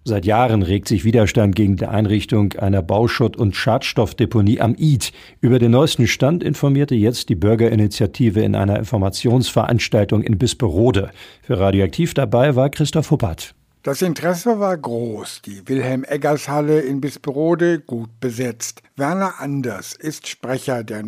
Seit Jahren regt sich Widerstand gegen die Einrichtung einer Bauschutt- und Schadstoffdeponie am Id. Über den neuesten Stand informierte jetzt die Bürgerinitiative in einer Informationsveranstaltung in Bisperode. Für Radioaktiv dabei war Christoph Huppert. Das Interesse war groß, die Wilhelm-Eggers-Halle in Bisperode gut besetzt. Werner Anders ist Sprecher der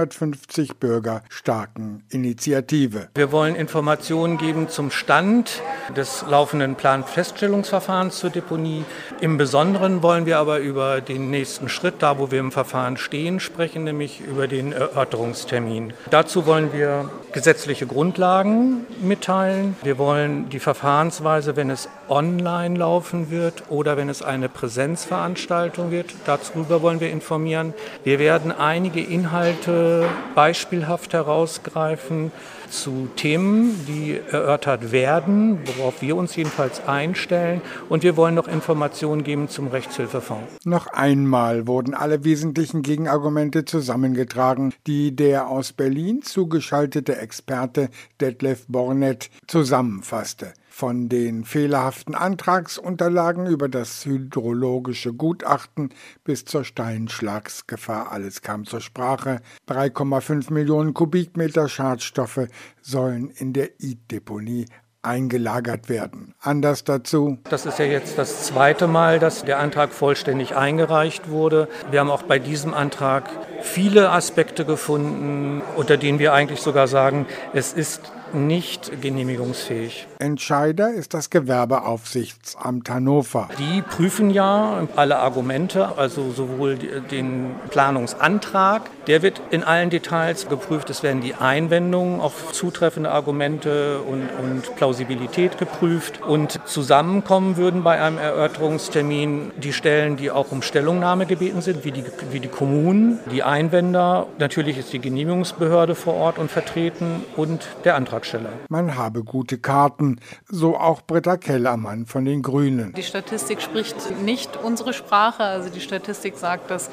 950 bürgerstarken Initiative. Wir wollen Informationen geben zum Stand des laufenden Planfeststellungsverfahrens zur Deponie. Im Besonderen wollen wir aber über den nächsten Schritt, da wo wir im Verfahren stehen, sprechen, nämlich über den Erörterungstermin. Dazu wollen wir gesetzliche Grundlagen mitteilen. Wir wollen die Verfahrensweise, wenn es online laufen wird oder wenn es eine Präsenzveranstaltung wird, darüber wollen wir informieren. Wir werden einige Inhalte beispielhaft herausgreifen zu Themen, die erörtert werden, worauf wir uns jedenfalls einstellen. Und wir wollen noch Informationen geben zum Rechtshilfefonds. Noch einmal wurden alle wesentlichen Gegenargumente zusammengetragen, die der aus Berlin zugeschaltete Experte Detlef Bornet zusammenfasste. Von den fehlerhaften Antragsunterlagen über das hydrologische Gutachten bis zur Steinschlagsgefahr, alles kam zur Sprache. 3,5 Millionen Kubikmeter Schadstoffe sollen in der Id-Deponie eingelagert werden. Anders dazu. Das ist ja jetzt das zweite Mal, dass der Antrag vollständig eingereicht wurde. Wir haben auch bei diesem Antrag viele Aspekte gefunden, unter denen wir eigentlich sogar sagen, es ist nicht genehmigungsfähig. Entscheider ist das Gewerbeaufsichtsamt Hannover. Die prüfen ja alle Argumente, also sowohl den Planungsantrag, der wird in allen Details geprüft. Es werden die Einwendungen auf zutreffende Argumente und Plausibilität geprüft. Und zusammenkommen würden bei einem Erörterungstermin die Stellen, die auch um Stellungnahme gebeten sind, wie die Kommunen, die Einwender. Natürlich ist die Genehmigungsbehörde vor Ort und vertreten und der Antragsteller. Man habe gute Karten, so auch Britta Kellermann von den Grünen. Die Statistik spricht nicht unsere Sprache. Also die Statistik sagt, dass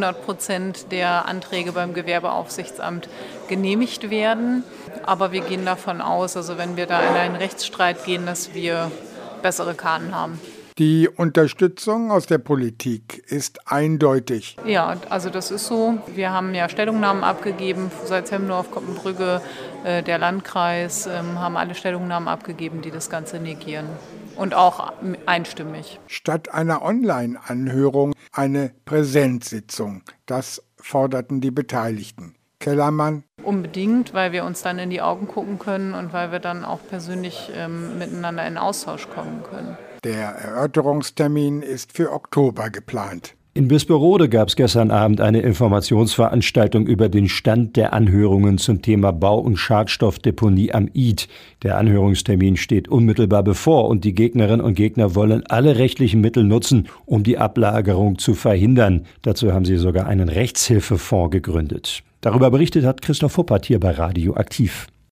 100% der Anträge beim Gewerbeaufsichtsamt genehmigt werden. Aber wir gehen davon aus, also wenn wir da in einen Rechtsstreit gehen, dass wir bessere Karten haben. Die Unterstützung aus der Politik ist eindeutig. Ja, also das ist so. Wir haben ja Stellungnahmen abgegeben, Salzhemdorf, Koppenbrügge, der Landkreis haben alle Stellungnahmen abgegeben, die das Ganze negieren. Und auch einstimmig. Statt einer Online-Anhörung eine Präsenzsitzung. Das forderten die Beteiligten. Kellermann. Unbedingt, weil wir uns dann in die Augen gucken können und weil wir dann auch persönlich miteinander in Austausch kommen können. Der Erörterungstermin ist für Oktober geplant. In Bisperode gab es gestern Abend eine Informationsveranstaltung über den Stand der Anhörungen zum Thema Bau- und Schadstoffdeponie am Id. Der Anhörungstermin steht unmittelbar bevor und die Gegnerinnen und Gegner wollen alle rechtlichen Mittel nutzen, um die Ablagerung zu verhindern. Dazu haben sie sogar einen Rechtshilfefonds gegründet. Darüber berichtet hat Christoph Huppert hier bei Radioaktiv.